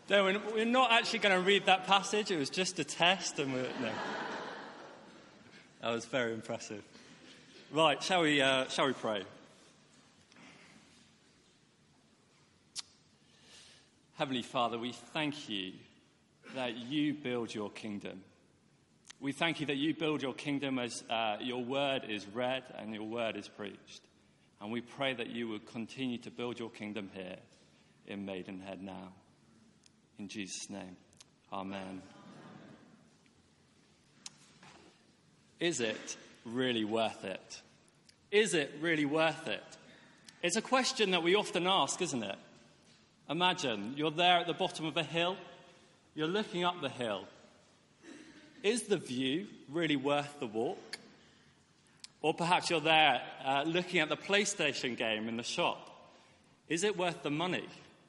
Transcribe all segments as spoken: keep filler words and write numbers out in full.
No, we're- we're not actually going to read that passage. It was just a test, and we're, no. That was very impressive. Right, shall we? Uh, shall we pray? Heavenly Father, we thank you that you build your kingdom. We thank you that you build your kingdom as uh, your word is read and your word is preached. And we pray that you would continue to build your kingdom here in Maidenhead now. In Jesus' name, amen. Is it really worth it? Is it really worth it? It's a question that we often ask, isn't it? Imagine you're there at the bottom of a hill. You're looking up the hill. Is the view really worth the walk? Or perhaps you're there uh, looking at the PlayStation game in the shop. Is it worth the money?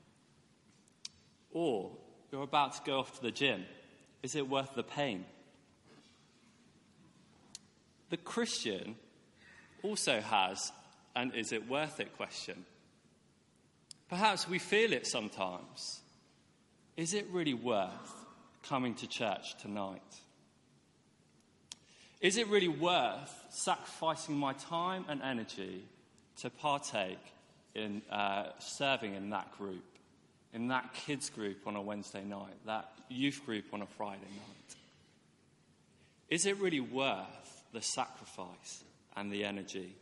Or you're about to go off to the gym. Is it worth the pain? The Christian also has an is it worth it question. Perhaps we feel it sometimes. Is it really worth coming to church tonight? Is it really worth sacrificing my time and energy to partake in uh, serving in that group, in that kids group on a Wednesday night, that youth group on a Friday night? Is it really worth the sacrifice and the energy?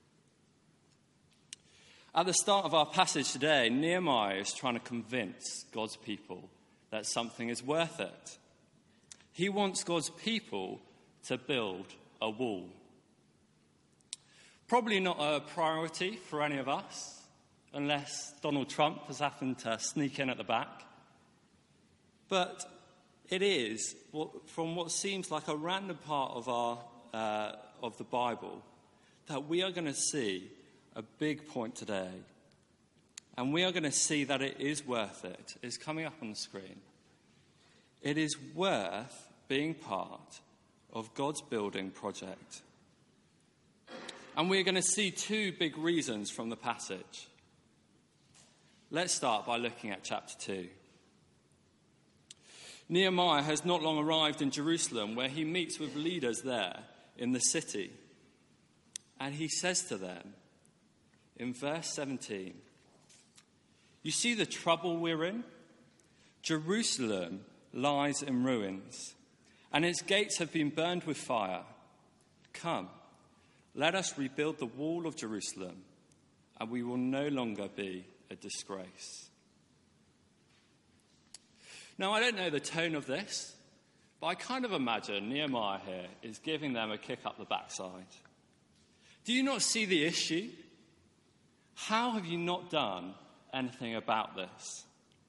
At the start of our passage today, Nehemiah is trying to convince God's people that something is worth it. He wants God's people to build a wall. Probably not a priority for any of us, unless Donald Trump has happened to sneak in at the back. But it is, from what seems like a random part of our uh, of the Bible, that we are going to see a big point today. And we are going to see that it is worth it. It's coming up on the screen. It is worth being part of God's building project. And we're going to see two big reasons from the passage. Let's start by looking at chapter two. Nehemiah has not long arrived in Jerusalem, where he meets with leaders there in the city. And he says to them, in verse seventeen, "You see the trouble we're in? Jerusalem lies in ruins, and its gates have been burned with fire. Come, let us rebuild the wall of Jerusalem, and we will no longer be a disgrace." Now, I don't know the tone of this, but I kind of imagine Nehemiah here is giving them a kick up the backside. Do you not see the issue? How have you not done anything about this?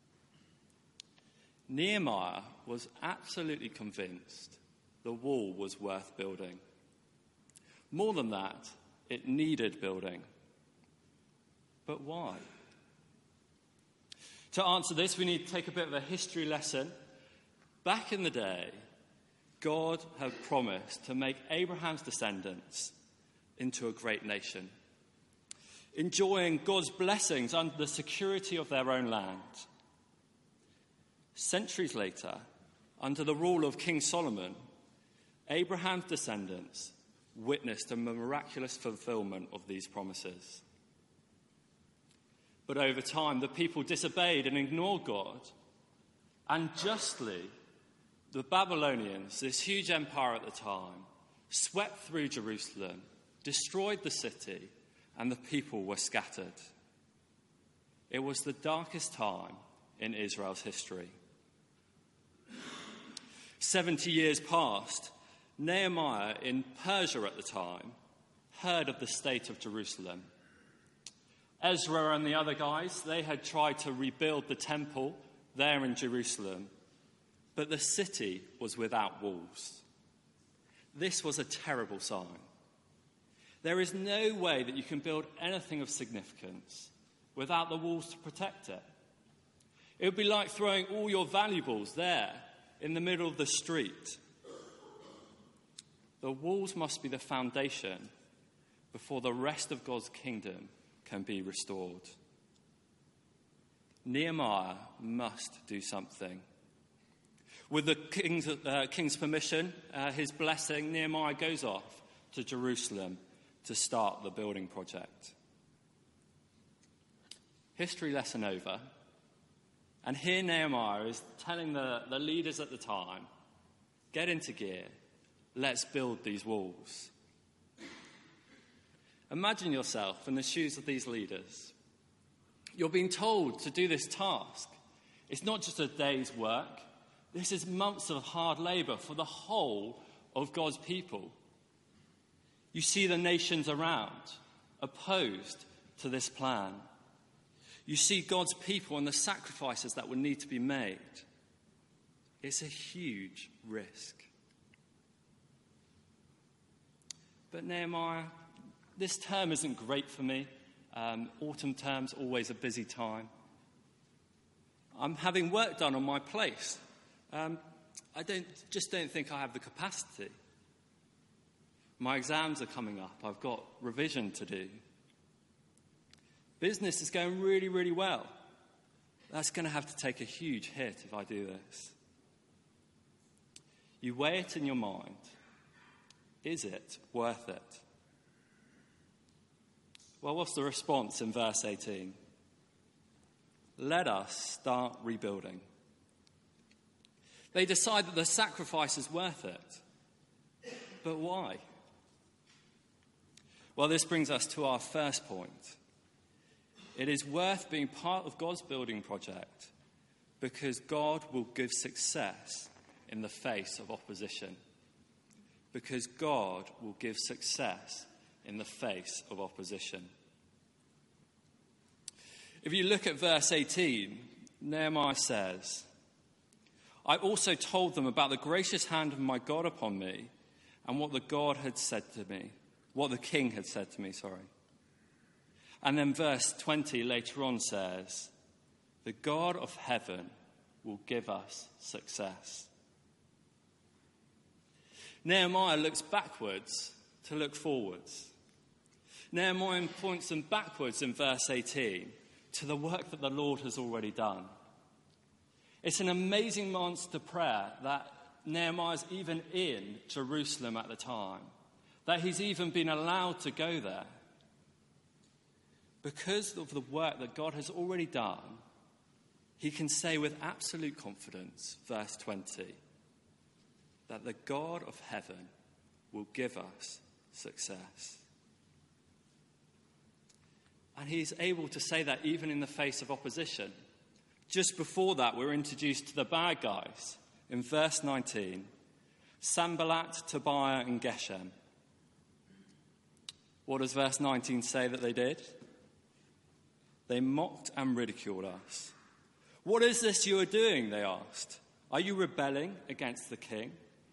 Nehemiah was absolutely convinced the wall was worth building. More than that, it needed building. But why? To answer this, we need to take a bit of a history lesson. Back in the day, God had promised to make Abraham's descendants into a great nation, enjoying God's blessings under the security of their own land. Centuries later, under the rule of King Solomon, Abraham's descendants witnessed a miraculous fulfillment of these promises. But over time, the people disobeyed and ignored God. And justly, the Babylonians, this huge empire at the time, swept through Jerusalem, destroyed the city, and the people were scattered. It was the darkest time in Israel's history. Seventy years passed. Nehemiah, in Persia at the time, heard of the state of Jerusalem. Ezra and the other guys, they had tried to rebuild the temple there in Jerusalem, but the city was without walls. This was a terrible sign. There is no way that you can build anything of significance without the walls to protect it. It would be like throwing all your valuables there in the middle of the street. The walls must be the foundation before the rest of God's kingdom can be restored. Nehemiah must do something. With the king's, uh, king's permission, uh, his blessing, Nehemiah goes off to Jerusalem to start the building project. History lesson over. And here Nehemiah is telling the, the leaders at the time, get into gear, let's build these walls. Imagine yourself in the shoes of these leaders. You're being told to do this task. It's not just a day's work. This is months of hard labor for the whole of God's people. You see the nations around opposed to this plan. You see God's people and the sacrifices that would need to be made. It's a huge risk. But Nehemiah, this term isn't great for me. Um, autumn term's always a busy time. I'm having work done on my place. Um, I don't just don't think I have the capacity. My exams are coming up. I've got revision to do. Business is going really, really well. That's going to have to take a huge hit if I do this. You weigh it in your mind. Is it worth it? Well, what's the response in verse eighteen? Let us start rebuilding. They decide that the sacrifice is worth it. But why? Well, this brings us to our first point. It is worth being part of God's building project because God will give success in the face of opposition. Because God will give success in the face of opposition. If you look at verse eighteen, Nehemiah says, I also told them about the gracious hand of my God upon me and what the God had said to me, what the king had said to me, sorry. And then verse twenty later on says, the God of heaven will give us success. Nehemiah looks backwards to look forwards. Nehemiah points them backwards in verse eighteen to the work that the Lord has already done. It's an amazing answer to prayer that Nehemiah's even in Jerusalem at the time, that he's even been allowed to go there. Because of the work that God has already done, he can say with absolute confidence, verse twenty, that the God of heaven will give us success. And he's able to say that even in the face of opposition. Just before that, we're introduced to the bad guys. In verse nineteen, Sanballat, Tobiah, and Geshem. What does verse nineteen say that they did? They mocked and ridiculed us. What is this you are doing, they asked. Are you rebelling against the king?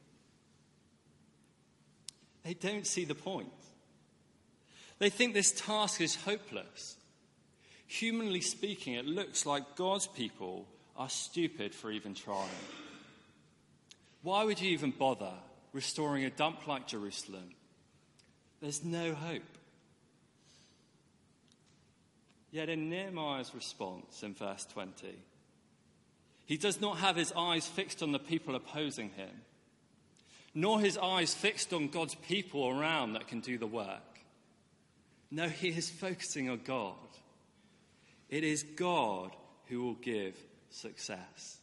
They don't see the point. They think this task is hopeless. Humanly speaking, it looks like God's people are stupid for even trying. Why would you even bother restoring a dump like Jerusalem? There's no hope. Yet in Nehemiah's response in verse twenty, he does not have his eyes fixed on the people opposing him, nor his eyes fixed on God's people around that can do the work. No, he is focusing on God. It is God who will give success.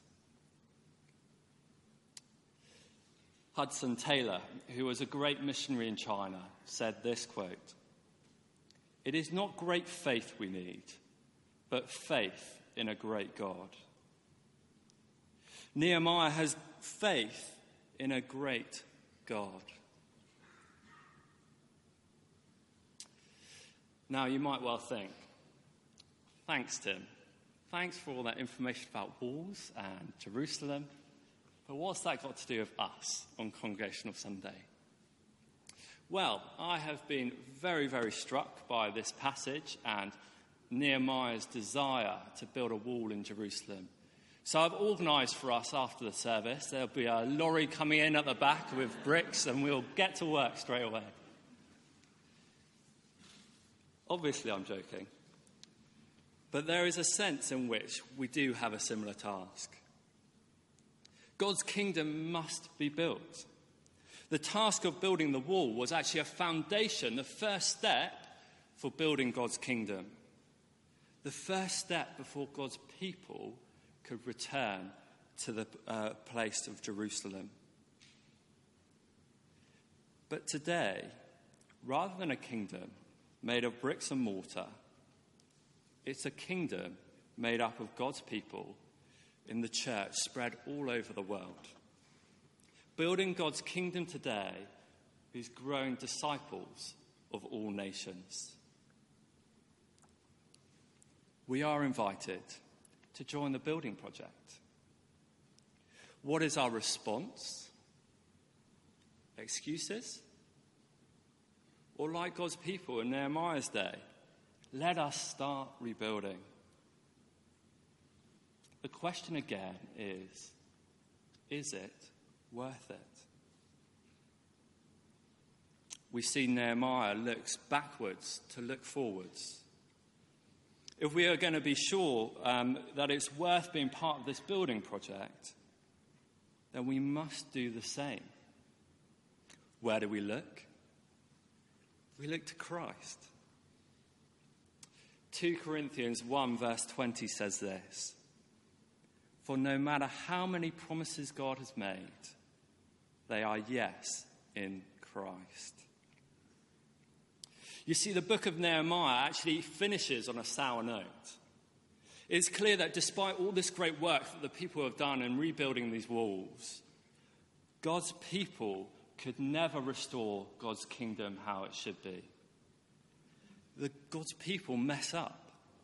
Hudson Taylor, who was a great missionary in China, said this quote, "It is not great faith we need, but faith in a great God." Nehemiah has faith in a great God. Now, you might well think, thanks, Tim. Thanks for all that information about walls and Jerusalem. But what's that got to do with us on Congregational Sunday? Well, I have been very, very struck by this passage and Nehemiah's desire to build a wall in Jerusalem. So I've organised for us after the service. There'll be a lorry coming in at the back with bricks and we'll get to work straight away. Obviously, I'm joking. But there is a sense in which we do have a similar task. God's kingdom must be built. The task of building the wall was actually a foundation, the first step for building God's kingdom. The first step before God's people could return to the uh, place of Jerusalem. But today, rather than a kingdom made of bricks and mortar, it's a kingdom made up of God's people in the church spread all over the world. Building God's kingdom today is growing disciples of all nations. We are invited to join the building project. What is our response? Excuses? Or like God's people in Nehemiah's day, let us start rebuilding. The question again is, is it worth it? We see Nehemiah looks backwards to look forwards. If we are going to be sure um, that it's worth being part of this building project, then we must do the same. Where do we look? We look to Christ. Second Corinthians one verse twenty says this: "For no matter how many promises God has made, they are yes in Christ." You see, the book of Nehemiah actually finishes on a sour note. It's clear that despite all this great work that the people have done in rebuilding these walls, God's people could never restore God's kingdom how it should be. The God's people mess up.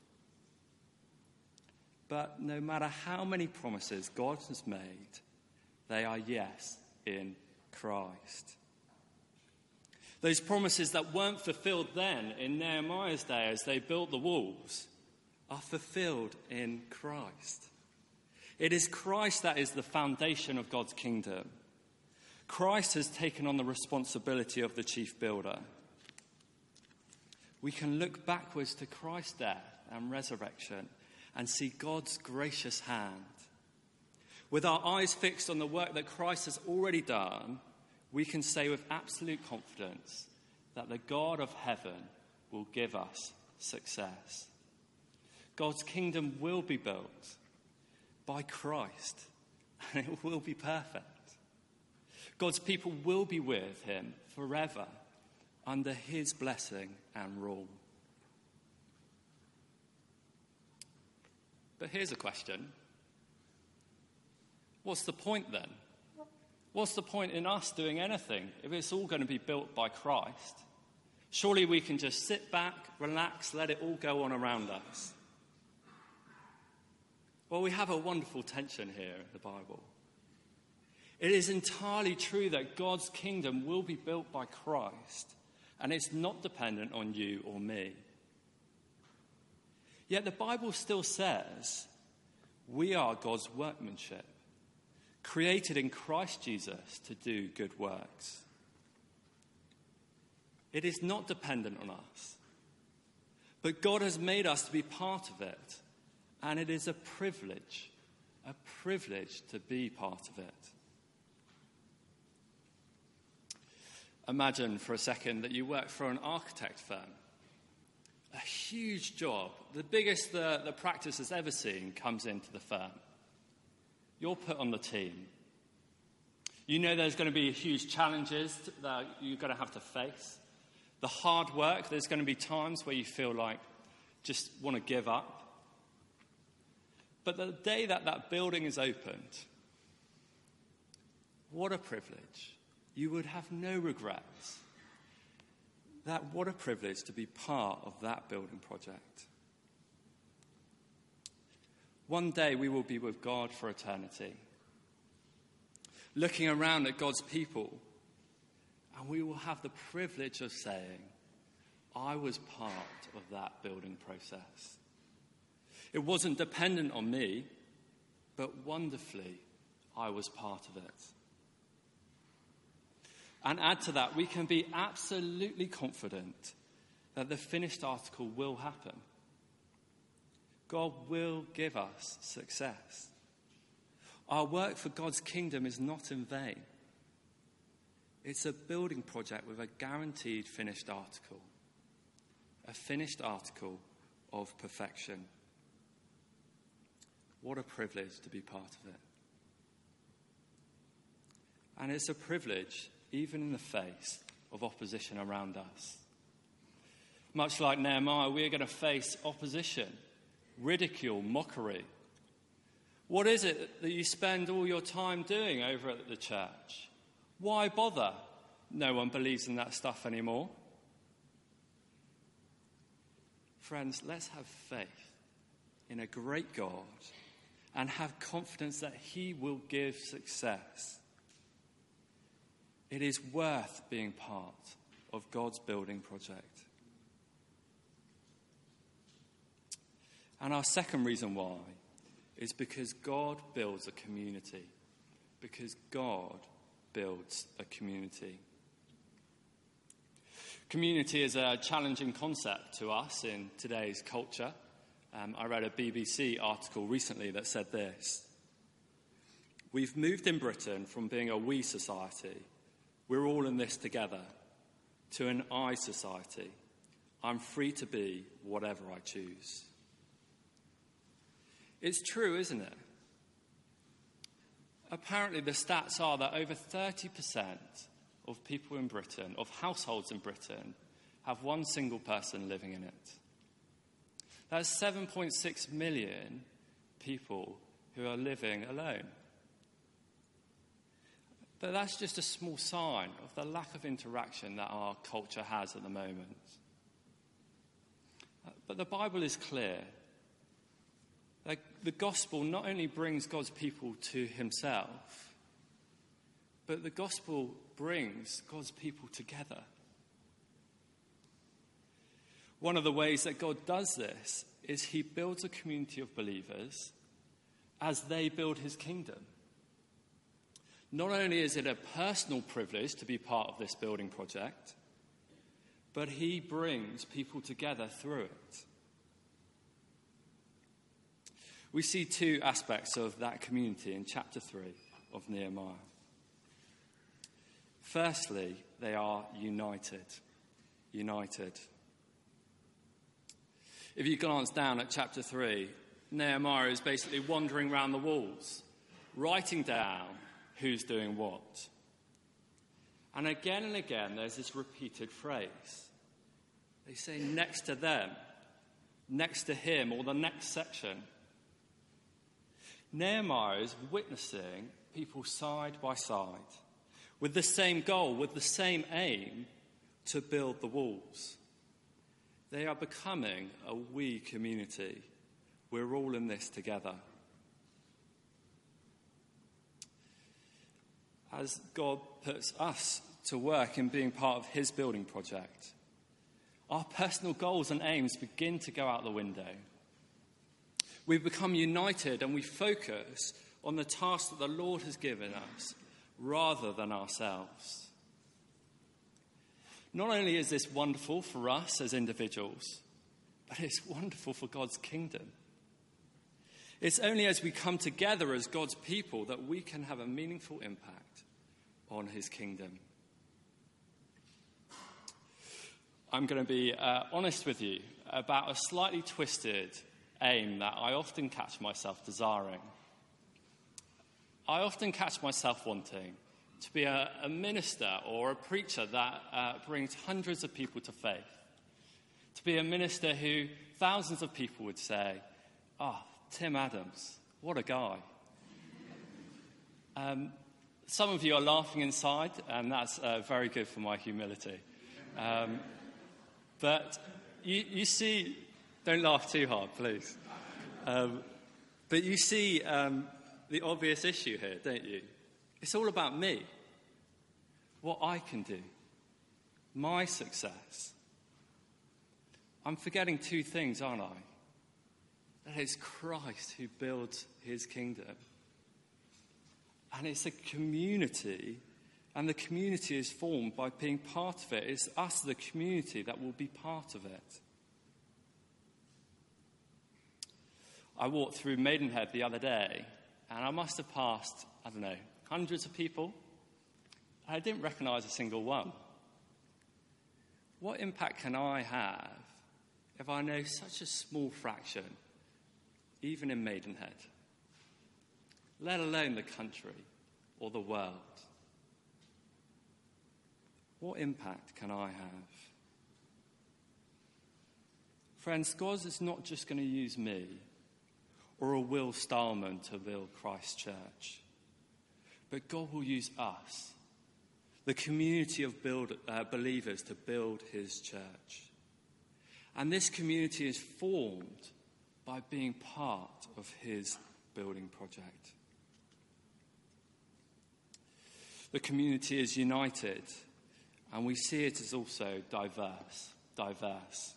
But no matter how many promises God has made, they are yes in Christ. Those promises that weren't fulfilled then in Nehemiah's day as they built the walls are fulfilled in Christ. It is Christ that is the foundation of God's kingdom. Christ has taken on the responsibility of the chief builder. We can look backwards to Christ's death and resurrection and see God's gracious hand. With our eyes fixed on the work that Christ has already done, we can say with absolute confidence that the God of heaven will give us success. God's kingdom will be built by Christ, and it will be perfect. God's people will be with him forever under his blessing and rule. But here's a question. What's the point then? What's the point in us doing anything if it's all going to be built by Christ? Surely we can just sit back, relax, let it all go on around us. Well, we have a wonderful tension here in the Bible. It is entirely true that God's kingdom will be built by Christ, and it's not dependent on you or me. Yet the Bible still says we are God's workmanship, created in Christ Jesus to do good works. It is not dependent on us, but God has made us to be part of it, and it is a privilege, a privilege to be part of it. Imagine for a second that you work for an architect firm. A huge job, the biggest the, the practice has ever seen, comes into the firm. You're put on the team. You know there's going to be huge challenges that you're going to have to face. The hard work, there's going to be times where you feel like just want to give up. But the day that that building is opened, what a privilege. You would have no regrets. That what a privilege to be part of that building project. One day we will be with God for eternity, looking around at God's people, and we will have the privilege of saying, I was part of that building process. It wasn't dependent on me, but wonderfully, I was part of it. And add to that, we can be absolutely confident that the finished article will happen. God will give us success. Our work for God's kingdom is not in vain. It's a building project with a guaranteed finished article. A finished article of perfection. What a privilege to be part of it. And it's a privilege even in the face of opposition around us. Much like Nehemiah, we're going to face opposition, ridicule, mockery. What is it that you spend all your time doing over at the church? Why bother? No one believes in that stuff anymore. Friends, let's have faith in a great God and have confidence that he will give success. It is worth being part of God's building project. And our second reason why is because God builds a community. Because God builds a community. Community is a challenging concept to us in today's culture. Um, I read a B B C article recently that said this. We've moved in Britain from being a we society, we're all in this together, to an I society. I'm free to be whatever I choose. It's true, isn't it? Apparently the stats are that over thirty percent of people in Britain, of households in Britain, have one single person living in it. That's seven point six million people who are living alone. But that's just a small sign of the lack of interaction that our culture has at the moment. But the Bible is clear. Like, the gospel not only brings God's people to himself, but the gospel brings God's people together. One of the ways that God does this is he builds a community of believers as they build his kingdom. Not only is it a personal privilege to be part of this building project, but he brings people together through it. We see two aspects of that community in chapter three of Nehemiah. Firstly, they are united. United. If you glance down at chapter three, Nehemiah is basically wandering around the walls, writing down who's doing what. And again and again, there's this repeated phrase. They say next to them, next to him, or the next section. Nehemiah is witnessing people side by side, with the same goal, with the same aim, to build the walls. They are becoming a we community. We're all in this together. As God puts us to work in being part of his building project, our personal goals and aims begin to go out the window. We become united and we focus on the task that the Lord has given us rather than ourselves. Not only is this wonderful for us as individuals, but it's wonderful for God's kingdom. It's only as we come together as God's people that we can have a meaningful impact on his kingdom. I'm going to be uh, honest with you about a slightly twisted aim that I often catch myself desiring. I often catch myself wanting to be a, a minister or a preacher that uh, brings hundreds of people to faith. To be a minister who thousands of people would say, "Ah, oh, Tim Adams, what a guy." Um, some of you are laughing inside, and that's uh, very good for my humility. Um, but you, you see, don't laugh too hard, please. Um, but you see um, the obvious issue here, don't you? It's all about me, what I can do, my success. I'm forgetting two things, aren't I? That it's Christ who builds his kingdom. And it's a community, and the community is formed by being part of it. It's us, the community, that will be part of it. I walked through Maidenhead the other day, and I must have passed, I don't know, hundreds of people. I didn't recognise a single one. What impact can I have if I know such a small fraction, even in Maidenhead, let alone the country or the world? What impact can I have? Friends, God is not just going to use me or a Will Starman to build Christ Church, but God will use us, the community of build, uh, believers, to build his church. And this community is formed by being part of his building project. The community is united, and we see it as also diverse, diverse.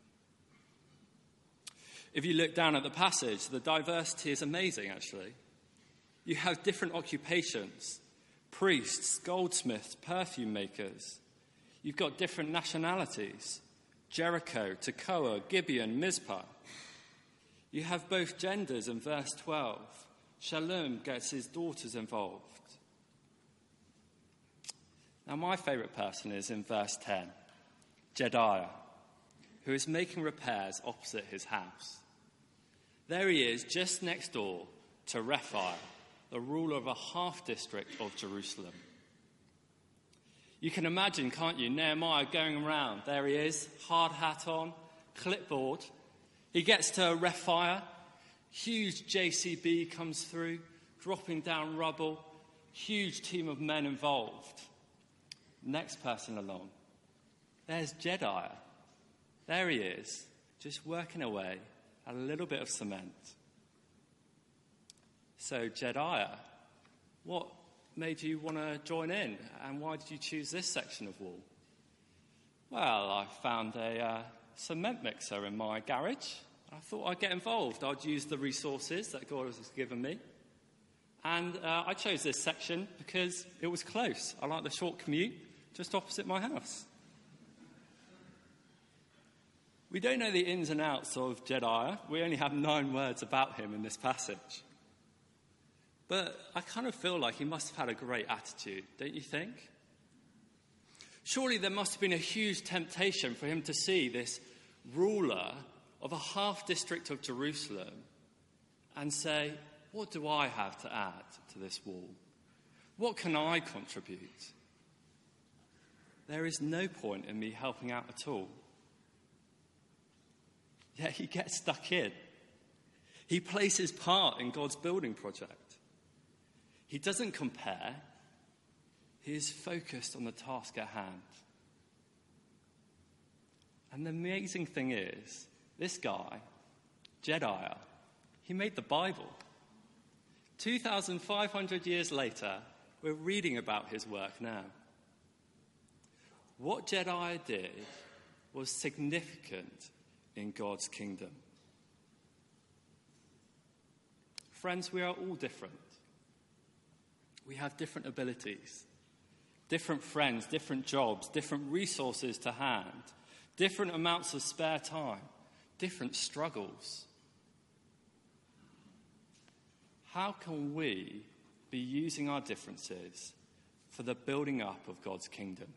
If you look down at the passage, the diversity is amazing, actually. You have different occupations: priests, goldsmiths, perfume makers. You've got different nationalities: Jericho, Tekoa, Gibeon, Mizpah. You have both genders in verse twelve. Shalom gets his daughters involved. Now, my favourite person is in verse ten, Jedaiah, who is making repairs opposite his house. There he is, just next door to Rephiah, the ruler of a half-district of Jerusalem. You can imagine, can't you, Nehemiah going around. There he is, hard hat on, clipboard. He gets to Rephiah, huge J C B comes through, dropping down rubble, huge team of men involved. Next person along, there's Jedaiah. There he is, just working away at a little bit of cement. So, Jedaiah, what made you want to join in, and why did you choose this section of wall? Well, I found a uh, cement mixer in my garage. I thought I'd get involved. I'd use the resources that God has given me. And uh, I chose this section because it was close. I like the short commute, just opposite my house. We don't know the ins and outs of Jedaiah. We only have nine words about him in this passage. But I kind of feel like he must have had a great attitude, don't you think? Surely there must have been a huge temptation for him to see this ruler of a half-district of Jerusalem and say, what do I have to add to this wall? What can I contribute? There is no point in me helping out at all. Yet he gets stuck in. He plays his part in God's building project. He doesn't compare. He is focused on the task at hand. And the amazing thing is, this guy, Jedaiah, he made the Bible. two thousand five hundred years later, we're reading about his work now. What Jedaiah did was significant in God's kingdom. Friends, we are all different. We have different abilities, different friends, different jobs, different resources to hand, different amounts of spare time, different struggles. How can we be using our differences for the building up of God's kingdom?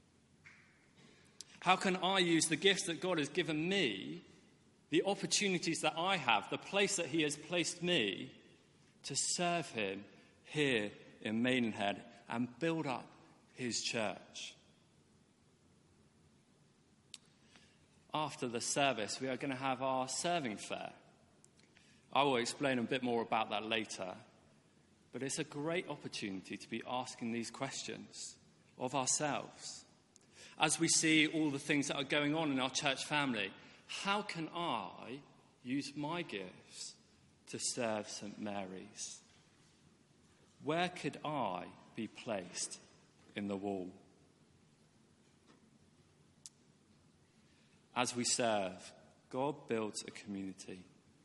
How can I use the gifts that God has given me, the opportunities that I have, the place that he has placed me, to serve him here in Maidenhead and build up his church? After the service, we are going to have our serving fair. I will explain a bit more about that later, but it's a great opportunity to be asking these questions of ourselves. As we see all the things that are going on in our church family, how can I use my gifts to serve Saint Mary's? Where could I be placed in the wall? As we serve, God builds a community.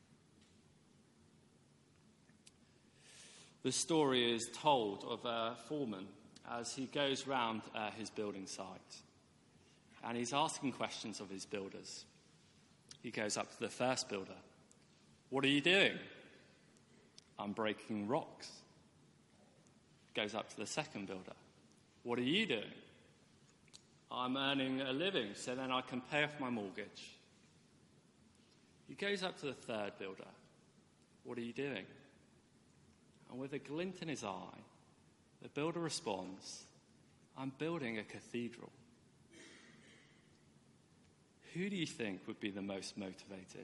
The story is told of a foreman as he goes round uh, his building site. And he's asking questions of his builders. He goes up to the first builder. What are you doing? I'm breaking rocks. Goes up to the second builder. What are you doing? I'm earning a living so then I can pay off my mortgage. He goes up to the third builder. What are you doing? And with a glint in his eye, the builder responds, I'm building a cathedral. Who do you think would be the most motivated?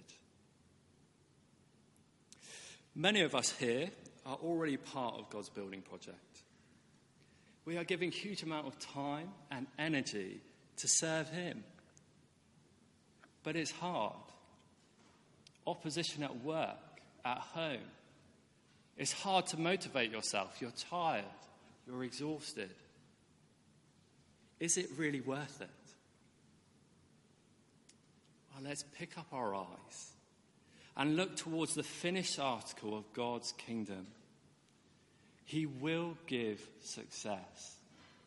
Many of us here are already part of God's building project. We are giving huge amount of time and energy to serve him. But it's hard. Opposition at work, at home. It's hard to motivate yourself. You're tired. You're exhausted. Is it really worth it? Well, let's pick up our eyes and look towards the finished article of God's kingdom. He will give success.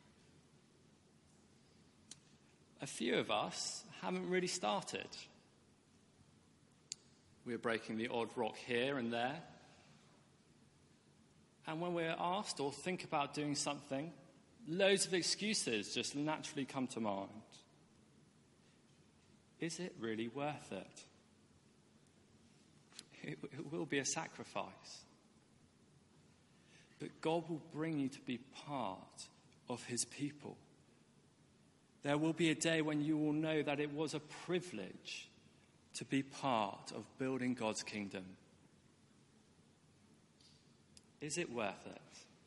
A few of us haven't really started. We're breaking the odd rock here and there. And when we're asked or think about doing something, loads of excuses just naturally come to mind. Is it really worth it? It, it will be a sacrifice. But God will bring you to be part of his people. There will be a day when you will know that it was a privilege to be part of building God's kingdom. Is it worth it?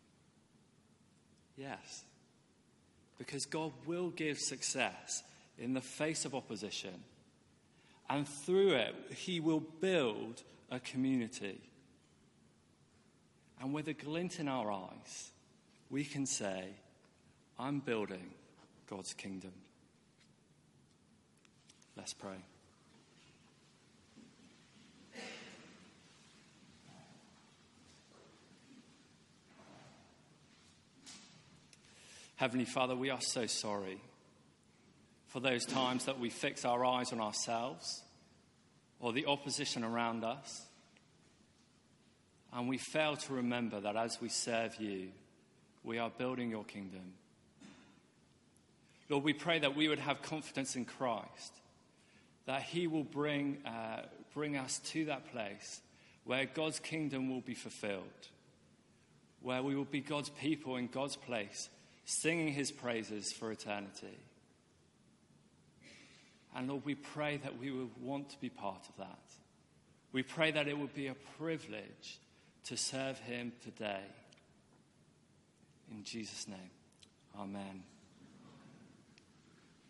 Yes. Because God will give success in the face of opposition. And through it, he will build a community. And with a glint in our eyes, we can say, I'm building God's kingdom. Let's pray. Heavenly Father, we are so sorry for those times that we fix our eyes on ourselves or the opposition around us, and we fail to remember that as we serve you, we are building your kingdom. Lord, we pray that we would have confidence in Christ, that he will bring, uh, bring us to that place where God's kingdom will be fulfilled, where we will be God's people in God's place, singing his praises for eternity. And Lord, we pray that we would want to be part of that. We pray that it would be a privilege to serve him today. In Jesus' name, amen.